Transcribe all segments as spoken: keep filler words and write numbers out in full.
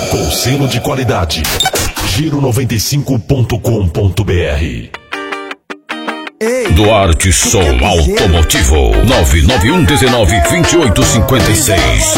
com selo de qualidade. Giro noventa e cinco ponto com ponto br. Duarte Som Automotivo nove nove um um nove dois oito cinco seis.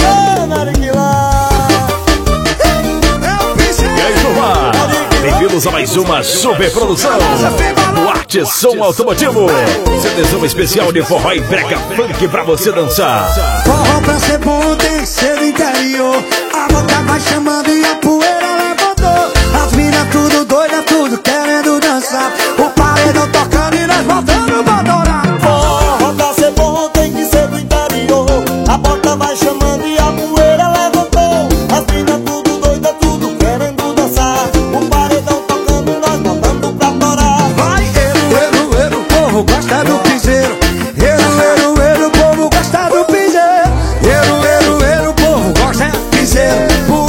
E aí, turma? Bem-vindos a mais uma super produção Duarte Som Automotivo. CDzão especial de forró e brega funk pra você dançar. Forró pra ser bom tem que ser do interior. A boca vai chamando e a poeira levantou. As minas tudo doida, tudo querendo dançar. O paredão tocando e nós voltando pra adorar. Forró pra ser bom tem que ser do interior. A boca vai chamando e a poeira levantou. As minas tudo doida, tudo querendo dançar. O paredão tocando e nós voltando pra adorar. Vai, eru, eru, eru, o povo gosta do piseiro. Eru, eru, eru, o povo gosta do piseiro. Eru, eru, eru, o povo gosta do piseiro.